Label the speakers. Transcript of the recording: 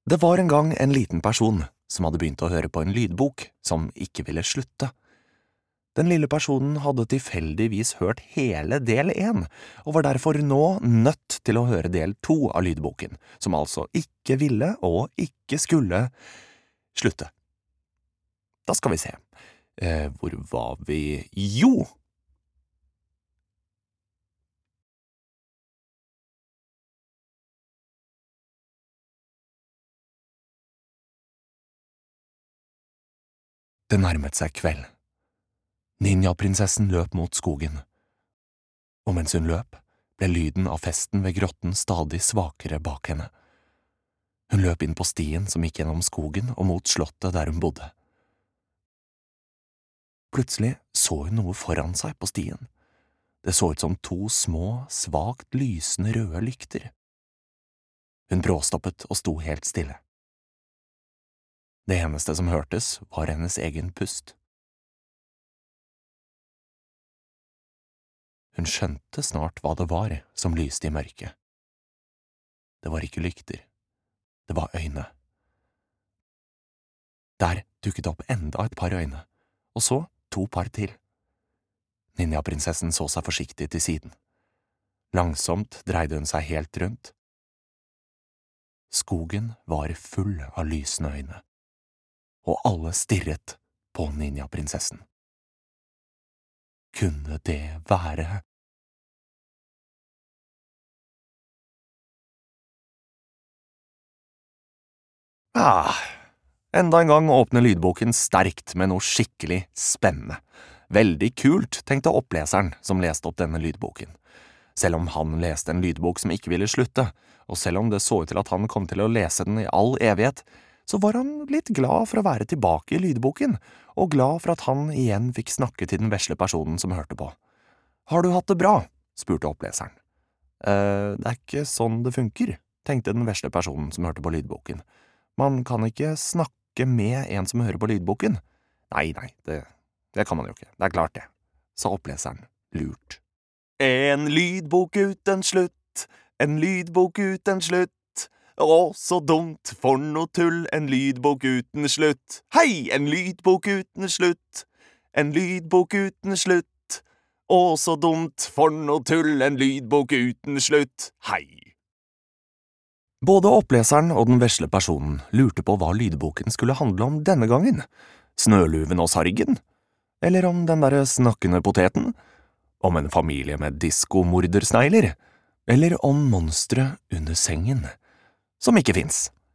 Speaker 1: Det var en gang en liten person som hadde begynt å høre på en lydbok som ikke ville slutte. Den lille personen hadde tilfeldigvis hørt hele del 1, og var derfor nå nødt til å høre del 2 av lydboken, som altså ikke ville og ikke skulle slutte. Da skal vi se. Hvor var vi? Jo! Det nærmet seg kveld. Ninjaprinsessen løp mot skogen, og mens hun løp, ble lyden av festen ved grotten stadig svakere bak henne. Hun løp inn på stien som gikk gjennom skogen og mot slottet der hun bodde. Plutselig så hun noe foran seg på stien. Det så ut som 2 små, svakt lysende røde lykter. Hun bråstoppet og sto helt stille. Det eneste som hørtes, var hennes egen pust. Hun skjønte snart hva det var som lyste i mørket. Det var ikke lykter, det var øyne. Der dukket opp enda et par øyne, og så 2 par til. Ninjaprinsessen så seg forsiktig til siden. Langsomt dreide hun seg helt rundt. Skogen var full av lysende øyne, og alle stirret på ninjaprinsessen. Kunne det være? Enda en gang åpner lydboken sterkt med noe skikkelig spennende. Veldig kult, tenkte oppleseren som leste opp denne lydboken. Selv om han leste en lydbok som ikke ville slutte, og selv om det så ut til at han kom til å lese den i all evighet, så var han litt glad for å være tilbake i lydboken, og glad for at han igjen fikk snakke til den vesle personen som hørte på. «Har du hatt det bra?» spurte oppleseren. Det er ikke sånn det funker, tenkte den vesle personen som hørte på lydboken. Man kan ikke snakke med en som hører på lydboken. Nei, det kan man jo ikke, det er klart det, sa oppleseren lurt. En lydbok uten slutt, en lydbok uten slutt. Å, så dumt, for noe tull, en lydbok uten slutt. Hei, en lydbok uten slutt, en lydbok uten slutt. Å, så dumt, for noe tull, en lydbok uten slutt. Hei. Både oppleseren og den vesle personen lurte på hva lydboken skulle handle om denne gangen. Snøluven og sargen? Eller om den derre snakkende poteten? Om en familie med diskomordersnegler? Eller om monstre under sengen? Som ikke finnes.